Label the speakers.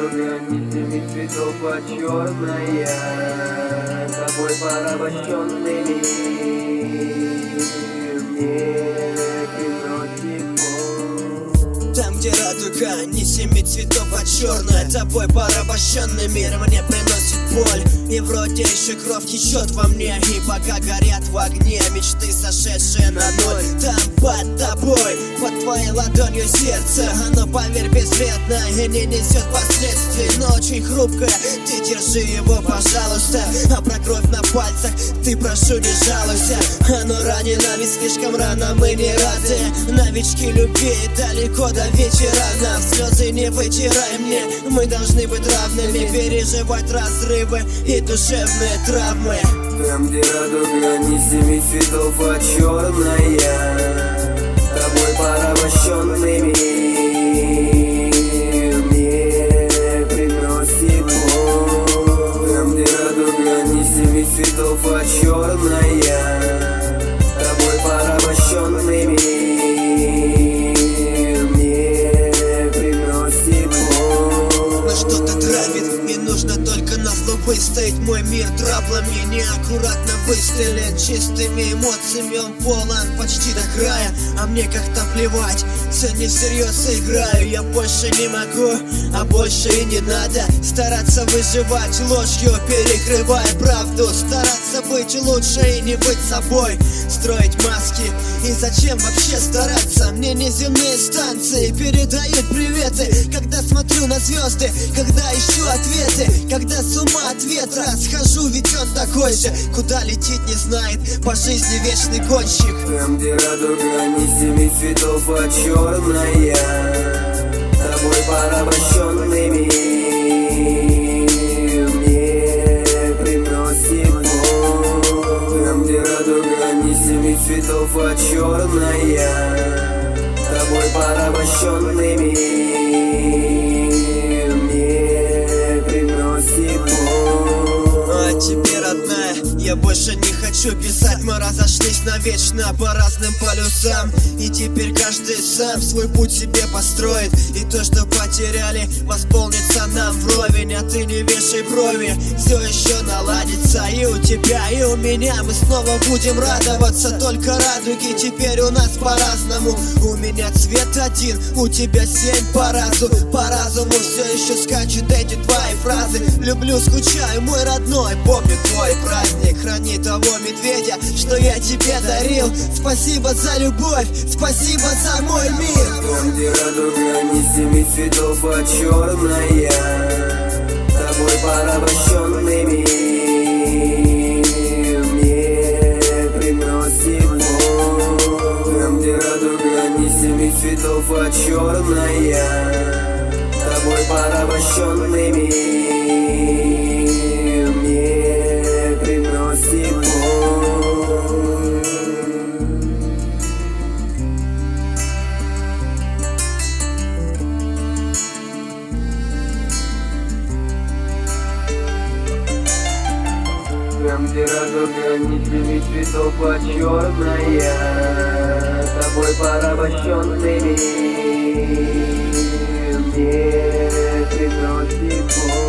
Speaker 1: радуга нитями цветов, а черная тобой порабощенный мир мне приносит боль.
Speaker 2: Там, где радуга не семи цветов, а черная тобой порабощенный мир мне приносит боль. И вроде еще кровь течет во мне, и пока горят в огне мечты, сошедшие на ноль. Там под тобой, под твоей ладонью сердце, оно, поверь, безвредно и не несет последствий, но очень хрупкое. Ты держи его, пожалуйста, а про кровь на пальцах ты, прошу, не жалуйся. Оно ранено, ведь слишком рано мы не рады. Новички любви далеко до вечера, нам слезы не вытирай мне. Мы должны быть равными, переживать разрывы и душевные травмы.
Speaker 1: Там, где радуга не семи цветов, а черная тобой порабощенный мир мне приносит боль. Там, где радуга не семи цветов, а черная тобой порабощенный мир мне приносит боль.
Speaker 2: Но что-то травит, и нужно только назло выстоять. Мой мир траблами неаккуратно выстрелен. Чистыми эмоциями он полон почти до края, а мне как-то плевать, все не всерьез играю. Я больше не могу, а больше и не надо стараться выживать ложью, перекрывая правду. Стараться быть лучше и не быть собой, строить маски. И зачем вообще стараться? Мне неземные станции передают приветы, когда смотрю на звезды, когда ищу ответы, когда с ума от ветра схожу, ведь он такой же, куда лететь не знает, по жизни вечный гонщик.
Speaker 1: Там, где радуга не семи цветов, а черная тобой порабощенный мир мне приносит боль. Там, где радуга не семи цветов, а черная тобой порабощенный мир мне приносит боль.
Speaker 2: А тебе, родная, я больше не хочу писать. Мы разошлись навечно по разным полюсам, и теперь каждый сам свой путь себе построит. И то, что потеряли, восполнится нам вровень. А ты не вешай брови, все еще наладится. И у тебя, и у меня мы снова будем радоваться. Только радуги теперь у нас по-разному. У меня цвет один, у тебя 7 по разу. По разуму все еще скачут эти твои фразы. Люблю, скучаю, мой родной, помню твой праздник. Храни того медведя, что я тебе дарил. Спасибо за любовь, спасибо за мой мир.
Speaker 1: Там, где радуга не семи цветов, а черная тобой порабощенный мир мне приносит боль. Там, где радуга не семи цветов, а черная тобой порабощенный мир мне приносит боль. Там, где радуга не семи цветов, а черная тобой порабощенный мир мне приносит боль.